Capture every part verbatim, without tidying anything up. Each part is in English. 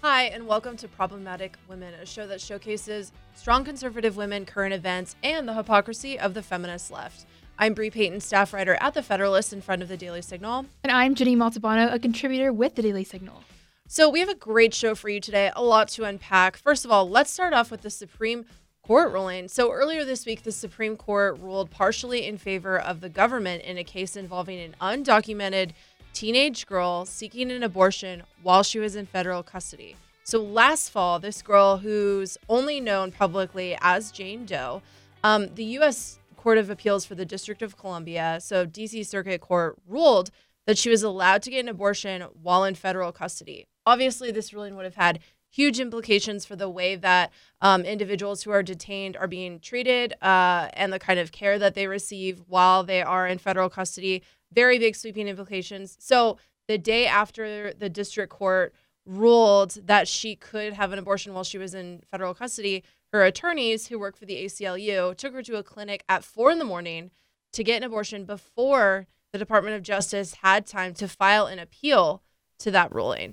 Hi, and welcome to Problematic Women, a show that showcases strong conservative women, current events, and the hypocrisy of the feminist left. I'm Bree Payton, staff writer at The Federalist in front of the Daily Signal. And I'm Jenny Maltabano, a contributor with the Daily Signal. So we have a great show for you today, a lot to unpack. First of all, let's start off with the Supreme Court ruling. So earlier this week, the Supreme Court ruled partially in favor of the government in a case involving an undocumented teenage girl seeking an abortion while she was in federal custody. So last fall, this girl, who's only known publicly as Jane Doe, um, the U S Court of Appeals for the District of Columbia, so D C Circuit Court, ruled that she was allowed to get an abortion while in federal custody. Obviously, this ruling would have had huge implications for the way that um, individuals who are detained are being treated uh, and the kind of care that they receive while they are in federal custody. Very big sweeping implications. So the day after the district court ruled that she could have an abortion while she was in federal custody, her attorneys who work for the A C L U took her to a clinic at four in the morning to get an abortion before the Department of Justice had time to file an appeal to that ruling.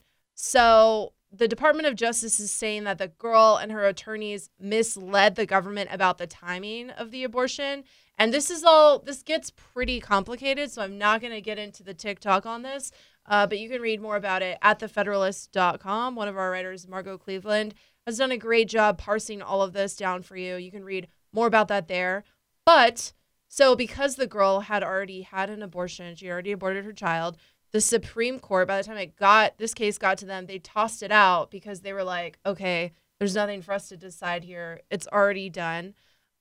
So the Department of Justice is saying that the girl and her attorneys misled the government about the timing of the abortion. And this is all, this gets pretty complicated, so I'm not going to get into the TikTok on this, uh, but you can read more about it at the federalist dot com. One of our writers, Margot Cleveland, has done a great job parsing all of this down for you. You can read more about that there. But, so because the girl had already had an abortion, she already aborted her child, the Supreme Court, by the time it got, this case got to them, they tossed it out because they were like, okay, there's nothing for us to decide here. It's already done.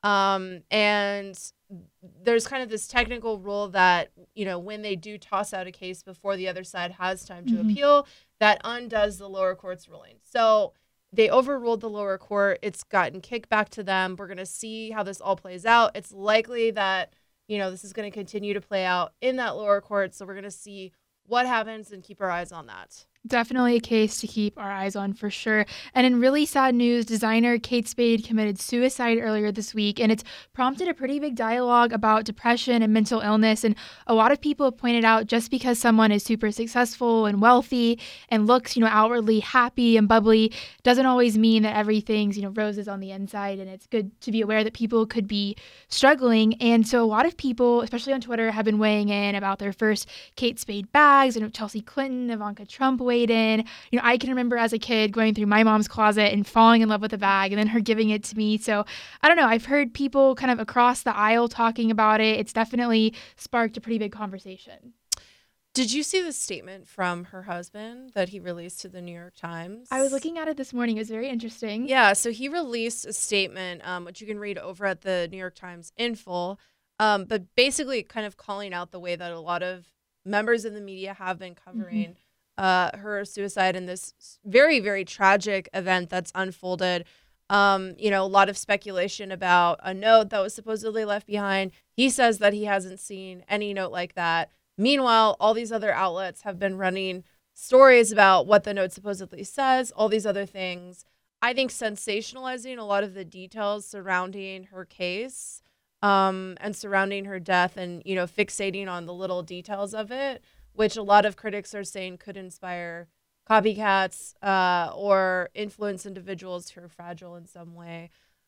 Um, and there's kind of this technical rule that, you know, when they do toss out a case before the other side has time to mm-hmm. appeal, that undoes the lower court's ruling. So they overruled the lower court. It's gotten kicked back to them. We're going to see how this all plays out. It's likely that, you know, this is going to continue to play out in that lower court. So we're going to see what happens and keep our eyes on that. Definitely a case to keep our eyes on for sure. And in really sad news, designer Kate Spade committed suicide earlier this week, and it's prompted a pretty big dialogue about depression and mental illness. And a lot of people have pointed out just because someone is super successful and wealthy and looks, you know, outwardly happy and bubbly doesn't always mean that everything's, you know, roses on the inside. And it's good to be aware that people could be struggling. And so a lot of people, especially on Twitter, have been weighing in about their first Kate Spade bags, and Chelsea Clinton, Ivanka Trump in. You know, I can remember as a kid going through my mom's closet and falling in love with a bag and then her giving it to me. So I don't know. I've heard people kind of across the aisle talking about it. It's definitely sparked a pretty big conversation. Did you see the statement from her husband that he released to the New York Times? I was looking at it this morning. It was very interesting. Yeah. So he released a statement, um, which you can read over at the New York Times in full, um, but basically kind of calling out the way that a lot of members of the media have been covering mm-hmm. Uh, her suicide in this very, very tragic event that's unfolded. Um, you know, a lot of speculation about a note that was supposedly left behind. He says that he hasn't seen any note like that. Meanwhile, all these other outlets have been running stories about what the note supposedly says, all these other things. I think sensationalizing a lot of the details surrounding her case um, and surrounding her death and, you know, fixating on the little details of it, which a lot of critics are saying could inspire copycats uh, or influence individuals who are fragile in some way.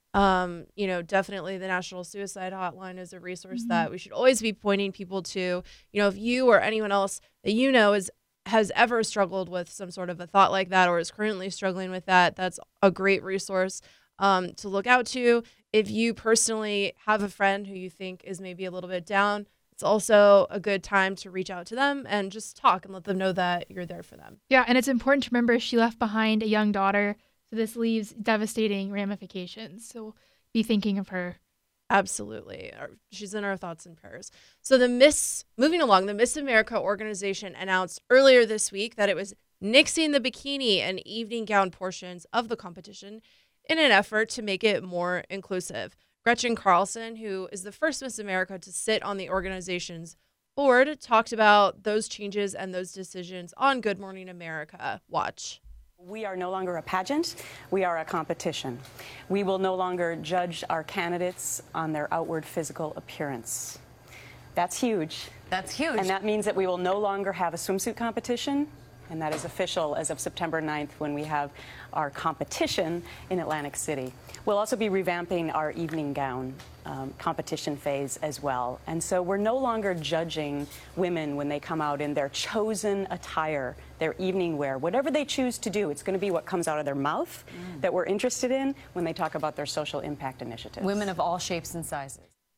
Um, you know, definitely the National Suicide Hotline is a resource mm-hmm. that we should always be pointing people to. You know, if you or anyone else that you know is has ever struggled with some sort of a thought like that or is currently struggling with that, that's a great resource um, to look out to. If you personally have a friend who you think is maybe a little bit down, it's also a good time to reach out to them and just talk and let them know that you're there for them. Yeah, and it's important to remember she left behind a young daughter, so this leaves devastating ramifications. So be thinking of her. Absolutely. She's in our thoughts and prayers. So the Miss, moving along, the Miss America organization announced earlier this week that it was nixing the bikini and evening gown portions of the competition in an effort to make it more inclusive. Gretchen Carlson, who is the first Miss America to sit on the organization's board, talked about those changes and those decisions on Good Morning America. Watch. We are no longer a pageant. We are a competition. We will no longer judge our candidates on their outward physical appearance. That's huge. That's huge. And that means that we will no longer have a swimsuit competition, and that is official as of September ninth when we have our competition in Atlantic City. We'll also be revamping our evening gown um, competition phase as well. And so we're no longer judging women when they come out in their chosen attire, their evening wear, whatever they choose to do. It's going to be what comes out of their mouth mm. that we're interested in when they talk about their social impact initiatives. Women of all shapes and sizes.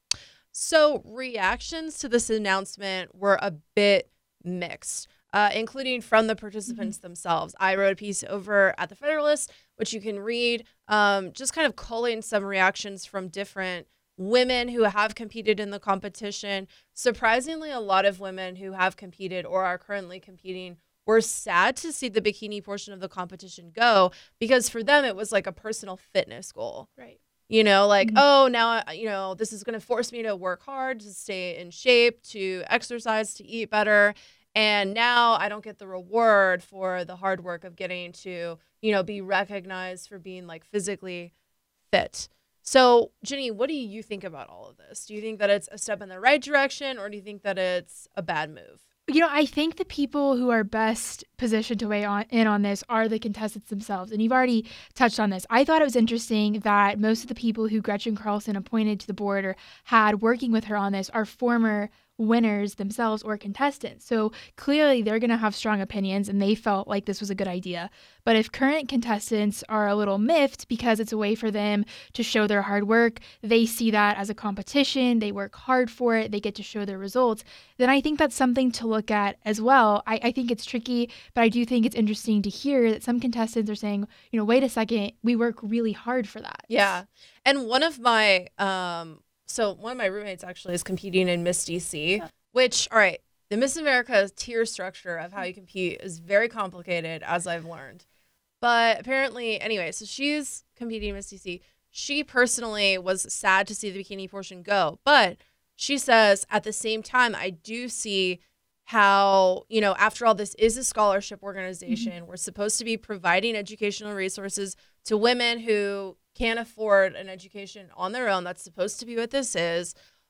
So reactions to this announcement were a bit mixed, uh, including from the participants mm-hmm. themselves. I wrote a piece over at the Federalist, which you can read, um, just kind of culling some reactions from different women who have competed in the competition. Surprisingly, a lot of women who have competed or are currently competing were sad to see the bikini portion of the competition go, because for them, it was like a personal fitness goal. Right. You know, like, mm-hmm. oh, now, you know, this is going to force me to work hard, to stay in shape, to exercise, to eat better. And now I don't get the reward for the hard work of getting to, you know, be recognized for being like physically fit. So, Jenny, what do you think about all of this? Do you think that it's a step in the right direction, or do you think that it's a bad move? You know, I think the people who are best positioned to weigh on, in on this are the contestants themselves. And you've already touched on this. I thought it was interesting that most of the people who Gretchen Carlson appointed to the board or had working with her on this are former winners themselves or contestants. So clearly they're going to have strong opinions and they felt like this was a good idea. But if current contestants are a little miffed because it's a way for them to show their hard work, they see that as a competition, they work hard for it, they get to show their results, then I think that's something to look at as well. I, I think it's tricky, but I do think it's interesting to hear that some contestants are saying, you know, wait a second, we work really hard for that. Yeah. And one of my, um, so one of my roommates actually is competing in Miss D C, yeah. which, all right, the Miss America tier structure of how you compete is very complicated, as I've learned. But apparently, anyway, so she's competing in Miss D C. She personally was sad to see the bikini portion go. But she says, at the same time, I do see how, you know, after all, this is a scholarship organization. Mm-hmm. We're supposed to be providing educational resources to women who can't afford an education on their own. That's supposed to be what this is.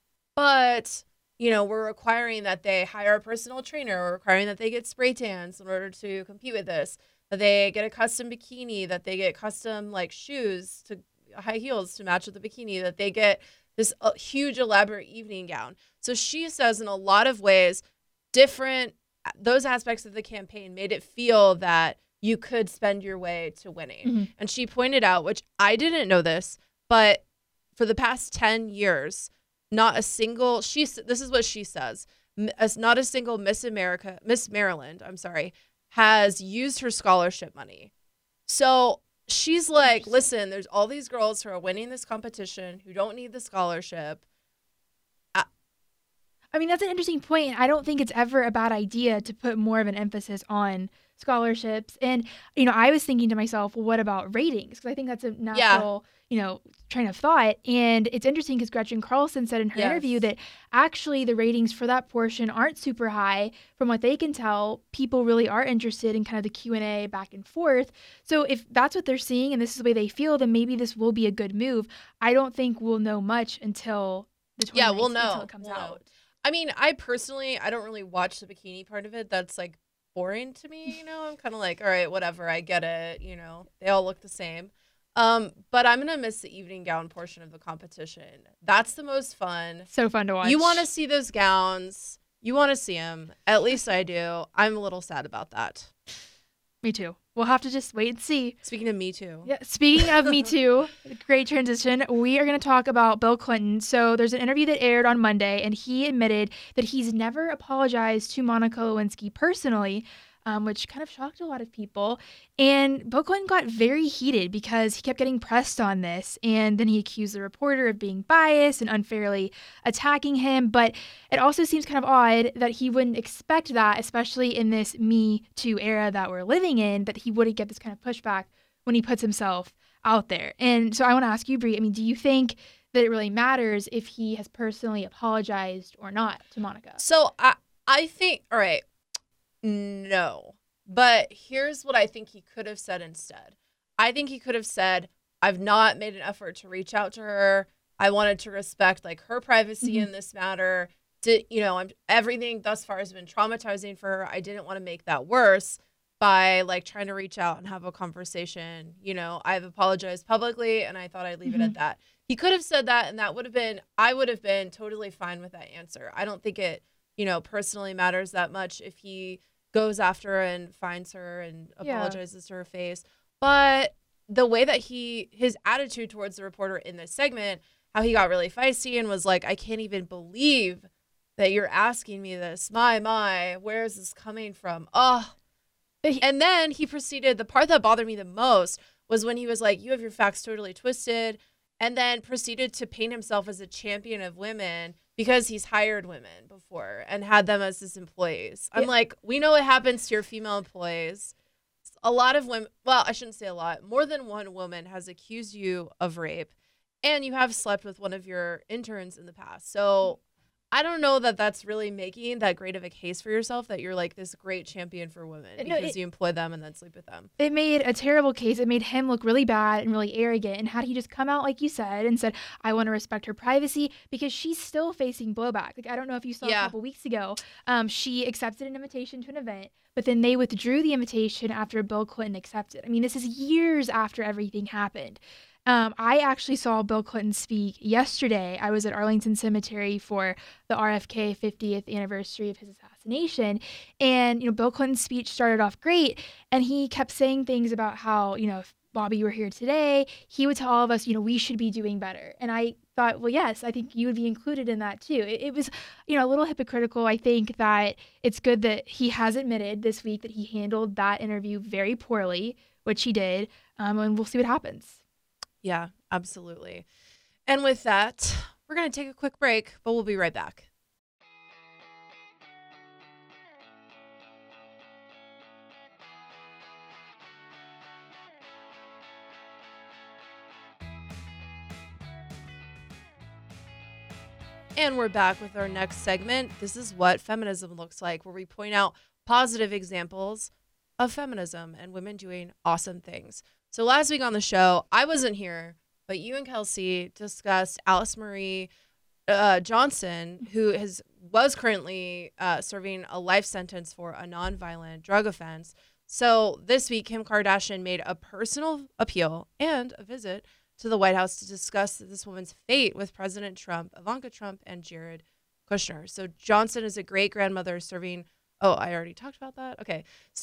But, you know, we're requiring that they hire a personal trainer. We're requiring that they get spray tans in order to compete with this, that they get a custom bikini, that they get custom, like, shoes, to high heels to match with the bikini, that they get this uh, huge, elaborate evening gown. So she says in a lot of ways, different, those aspects of the campaign made it feel that you could spend your way to winning. Mm-hmm. And she pointed out, which I didn't know this, but for the past ten years, not a single, she, this is what she says, as not a single Miss America, Miss Maryland, I'm sorry, has used her scholarship money. So she's like, listen, there's all these girls who are winning this competition who don't need the scholarship. I, I mean, that's an interesting point. I don't think it's ever a bad idea to put more of an emphasis on scholarships. And, you know, I was thinking to myself, well, what about ratings? Because I think that's a natural, yeah. you know, train of thought. And it's interesting because Gretchen Carlson said in her yes. interview that actually the ratings for that portion aren't super high. From what they can tell, people really are interested in kind of the Q and A back and forth. So if that's what they're seeing and this is the way they feel, then maybe this will be a good move. I don't think we'll know much until the yeah, we'll know. Until it comes we'll out. Know. I mean, I personally, I don't really watch the bikini part of it. That's like boring to me, you know. I'm kind of like, all right, whatever, I get it, you know, they all look the same. Um but I'm gonna miss the evening gown portion of the competition. That's the most fun. So fun to watch. You want to see those gowns, you want to see them, at least I do. I'm a little sad about that. Me too. We'll have to just wait and see. Speaking of Me Too. Yeah. Speaking of Me Too, great transition. We are going to talk about Bill Clinton. So there's an interview that aired on Monday, and he admitted that he's never apologized to Monica Lewinsky personally, um, which kind of shocked a lot of people. And Bill Clinton got very heated because he kept getting pressed on this. And then he accused the reporter of being biased and unfairly attacking him. But it also seems kind of odd that he wouldn't expect that, especially in this Me Too era that we're living in, that he wouldn't get this kind of pushback when he puts himself out there. And so I want to ask you, Brie, I mean, do you think that it really matters if he has personally apologized or not to Monica? So I, I think, all right, no. But here's what I think he could have said instead. I think he could have said, I've not made an effort to reach out to her. I wanted to respect like her privacy mm-hmm. in this matter. To, you know, I'm, everything thus far has been traumatizing for her. I didn't want to make that worse. by like trying to reach out and have a conversation. You know, I've apologized publicly and I thought I'd leave Mm-hmm. it at that. He could have said that and that would have been, I would have been totally fine with that answer. I don't think it, you know, personally matters that much if he goes after her and finds her and Yeah. apologizes to her face. But the way that he, his attitude towards the reporter in this segment, how he got really feisty and was like, I can't even believe that you're asking me this. My, my, where is this coming from? Oh. And then he proceeded, the part that bothered me the most was when he was like, you have your facts totally twisted, and then proceeded to paint himself as a champion of women because he's hired women before and had them as his employees. I'm Yeah. like, we know what happens to your female employees. A lot of women, well, I shouldn't say a lot, more than one woman has accused you of rape, and you have slept with one of your interns in the past. So I don't know that that's really making that great of a case for yourself that you're like this great champion for women No, because it- you employ them and then sleep with them. It made a terrible case. It made him look really bad and really arrogant. And had he just come out, like you said, and said, I want to respect her privacy, because she's still facing blowback. Like, I don't know if you saw Yeah. a couple weeks ago, um, she accepted an invitation to an event, but then they withdrew the invitation after Bill Clinton accepted. I mean, this is years after everything happened. Um, I actually saw Bill Clinton speak yesterday. I was at Arlington Cemetery for the R F K fiftieth anniversary of his assassination. And, you know, Bill Clinton's speech started off great. And he kept saying things about how, you know, if Bobby were here today, he would tell all of us, you know, we should be doing better. And I thought, well, yes, I think you would be included in that too. It, it was, you know, a little hypocritical. I think that it's good that he has admitted this week that he handled that interview very poorly, which he did. Um, and we'll see what happens. Yeah, absolutely. And with that, we're going to take a quick break, but we'll be right back. And we're back with our next segment. This is what feminism looks like, where we point out positive examples of feminism and women doing awesome things. So last week on the show, I wasn't here, but you and Kelsey discussed Alice Marie uh, Johnson, who has was currently uh, serving a life sentence for a nonviolent drug offense. So this week, Kim Kardashian made a personal appeal and a visit to the White House to discuss this woman's fate with President Trump, Ivanka Trump, and Jared Kushner. So Johnson is a great-grandmother serving... Oh, I already talked about that? Okay.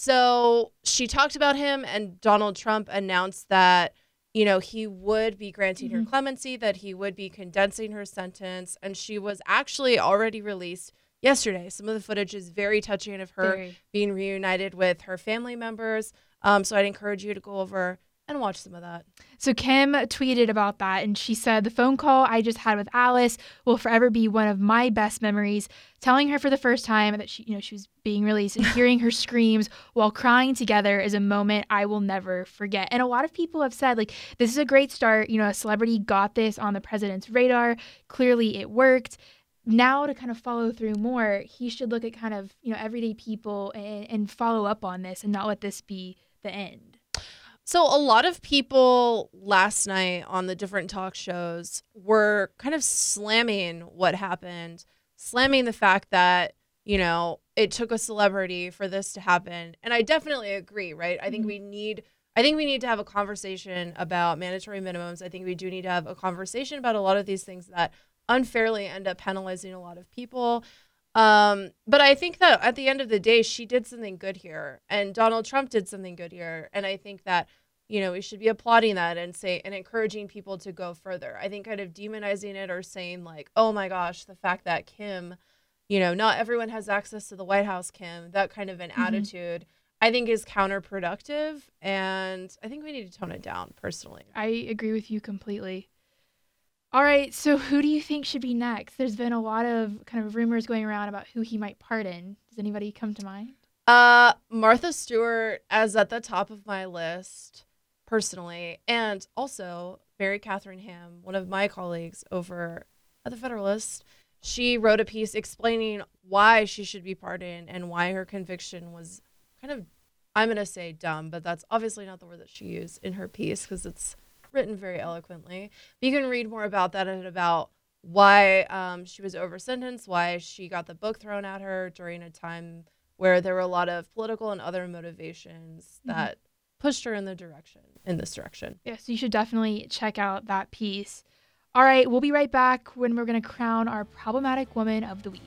So she talked about him, and Donald Trump announced that, you know, he would be granting Mm-hmm. her clemency, that he would be condensing her sentence, and she was actually already released yesterday. Some of the footage is very touching of her Very. being reunited with her family members. Um, so I'd encourage you to go over and watch some of that. So Kim tweeted about that, and she said, the phone call I just had with Alice will forever be one of my best memories. Telling her for the first time that she, you know, she was being released and hearing her screams while crying together is a moment I will never forget. And a lot of people have said, like, this is a great start. You know, a celebrity got this on the president's radar. Clearly it worked. Now to kind of follow through more, he should look at kind of, you know, everyday people and, and follow up on this and not let this be the end. So a lot of people last night on the different talk shows were kind of slamming what happened, slamming the fact that, you know, it took a celebrity for this to happen. And I definitely agree, right? I think Mhm. we need I think we need to have a conversation about mandatory minimums. I think we do need to have a conversation about a lot of these things that unfairly end up penalizing a lot of people. Um, but I think that at the end of the day, she did something good here, and Donald Trump did something good here. And I think that, you know, we should be applauding that and say and encouraging people to go further. I think kind of demonizing it or saying like, oh my gosh, the fact that Kim, you know, not everyone has access to the White House, Kim, that kind of an Mhm. attitude, I think is counterproductive. And I think we need to tone it down personally. I agree with you completely. All right, so who do you think should be next? There's been a lot of kind of rumors going around about who he might pardon. Does anybody come to mind? Uh, Martha Stewart as at the top of my list personally, and also Mary Catherine Ham, one of my colleagues over at the Federalist. She wrote a piece explaining why she should be pardoned and why her conviction was kind of, I'm going to say dumb, but that's obviously not the word that she used in her piece because it's written very eloquently. But you can read more about that and about why um, she was over sentenced, why she got the book thrown at her during a time where there were a lot of political and other motivations Mhm. that pushed her in the direction, in this direction. Yeah, so you should definitely check out that piece. All right, we'll be right back when we're going to crown our problematic woman of the week.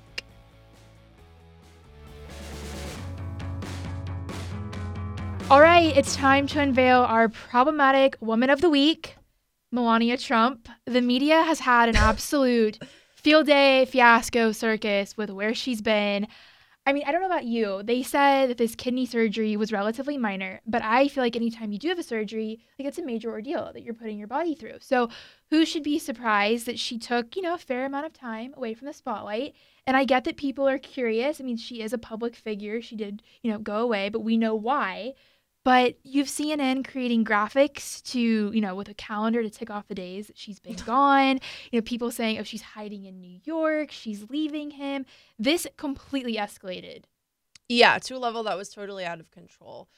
All right, it's time to unveil our problematic woman of the week, Melania Trump. The media has had an absolute field day fiasco circus with where she's been. I mean, I don't know about you. They said that this kidney surgery was relatively minor, but I feel like anytime you do have a surgery, like it's a major ordeal that you're putting your body through. So who should be surprised that she took, you know, a fair amount of time away from the spotlight? And I get that people are curious. I mean, she is a public figure. She did, you know, go away, but we know why. But you've C N N creating graphics to, you know, with a calendar to tick off the days that she's been gone. You know, people saying, oh, she's hiding in New York. She's leaving him. This completely escalated. Yeah, to a level that was totally out of control.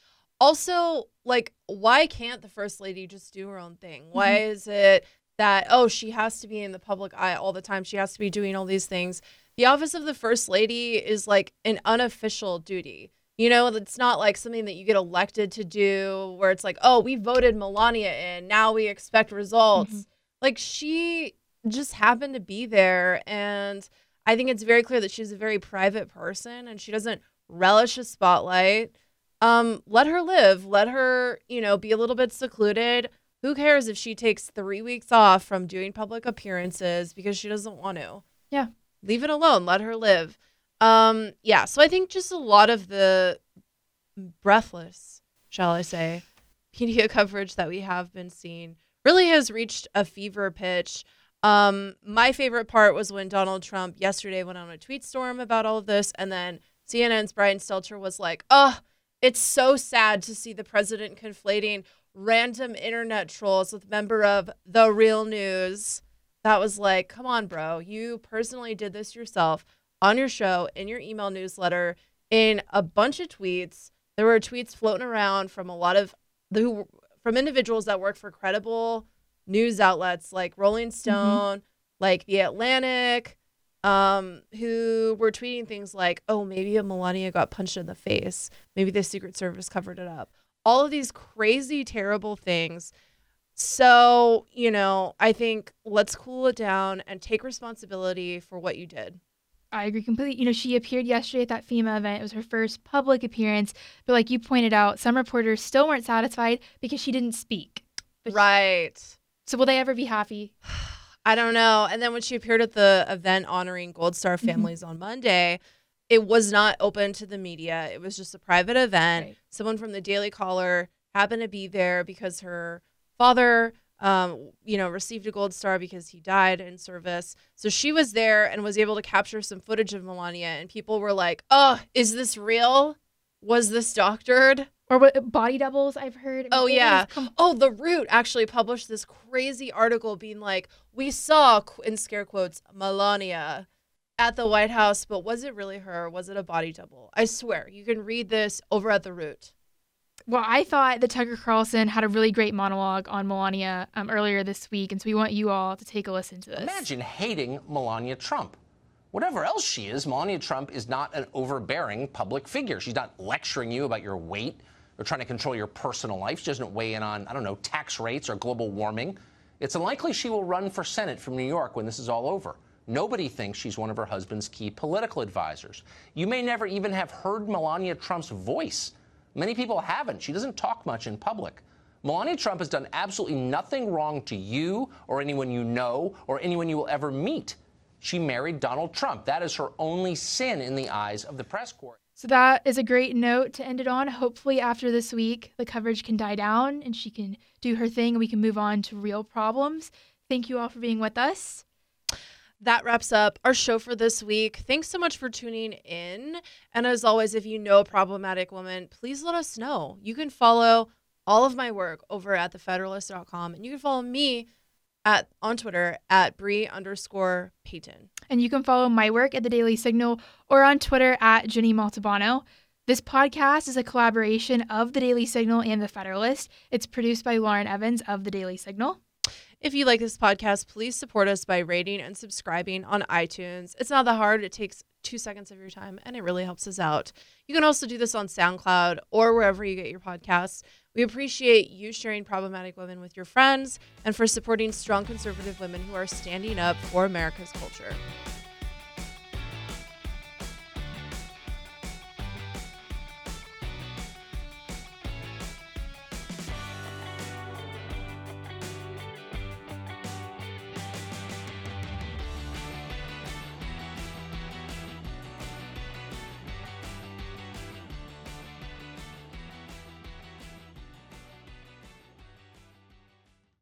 Also, like, why can't the First Lady just do her own thing? Why Mhm. is it that, oh, she has to be in the public eye all the time? She has to be doing all these things. The office of the First Lady is like an unofficial duty. You know, it's not like something that you get elected to do where it's like, oh, we voted Melania in. Now we expect results. Mhm. Like, she just happened to be there. And I think it's very clear that she's a very private person and she doesn't relish a spotlight. Um, let her live. Let her, you know, be a little bit secluded. Who cares if she takes three weeks off from doing public appearances because she doesn't want to? Yeah. Leave it alone. Let her live. Um, yeah, so I think just a lot of the breathless, shall I say, media coverage that we have been seeing really has reached a fever pitch. Um, my favorite part was when Donald Trump yesterday went on a tweet storm about all of this, and then C N N's Brian Stelter was like, oh, it's so sad to see the president conflating random internet trolls with member of The Real News. That was like, come on, bro. You personally did this yourself on your show, in your email newsletter, in a bunch of tweets. There were tweets floating around from a lot of the from individuals that work for credible news outlets like Rolling Stone, mm-hmm. like The Atlantic, um, who were tweeting things like, oh, maybe Melania got punched in the face. Maybe the Secret Service covered it up. All of these crazy, terrible things. So, you know, I think let's cool it down and take responsibility for what you did. I agree completely. You know, she appeared yesterday at that FEMA event. It was her first public appearance. But like you pointed out, some reporters still weren't satisfied because she didn't speak. But right. She, so will they ever be happy? I don't know. And then when she appeared at the event honoring Gold Star families mm-hmm. on Monday, it was not open to the media. It was just a private event. Right. Someone from the Daily Caller happened to be there because her father Um, you know, received a Gold Star because he died in service. So she was there and was able to capture some footage of Melania, and people were like, oh, is this real? Was this doctored? Or what, body doubles, I've heard. Oh, yeah. Com- oh, The Root actually published this crazy article being like, we saw, in scare quotes, Melania at the White House, but was it really her? Was it a body double? I swear, you can read this over at The Root. Well, I thought that Tucker Carlson had a really great monologue on Melania um, earlier this week, and so we want you all to take a listen to this. Imagine hating Melania Trump. Whatever else she is, Melania Trump is not an overbearing public figure. She's not lecturing you about your weight or trying to control your personal life. She doesn't weigh in on, I don't know, tax rates or global warming. It's unlikely she will run for Senate from New York when this is all over. Nobody thinks she's one of her husband's key political advisors. You may never even have heard Melania Trump's voice. Many people haven't. She doesn't talk much in public. Melania Trump has done absolutely nothing wrong to you or anyone you know or anyone you will ever meet. She married Donald Trump. That is her only sin in the eyes of the press corps. So that is a great note to end it on. Hopefully after this week, the coverage can die down and she can do her thing and we can move on to real problems. Thank you all for being with us. That wraps up our show for this week. Thanks so much for tuning in. And as always, if you know a problematic woman, please let us know. You can follow all of my work over at the federalist dot com, and you can follow me at on Twitter at Bree underscore Payton. And you can follow my work at The Daily Signal or on Twitter at Jenny Maltabano. This podcast is a collaboration of The Daily Signal and The Federalist. It's produced by Lauren Evans of The Daily Signal. If you like this podcast, please support us by rating and subscribing on iTunes. It's not that hard. It takes two seconds of your time, and it really helps us out. You can also do this on SoundCloud or wherever you get your podcasts. We appreciate you sharing Problematic Women with your friends and for supporting strong conservative women who are standing up for America's culture.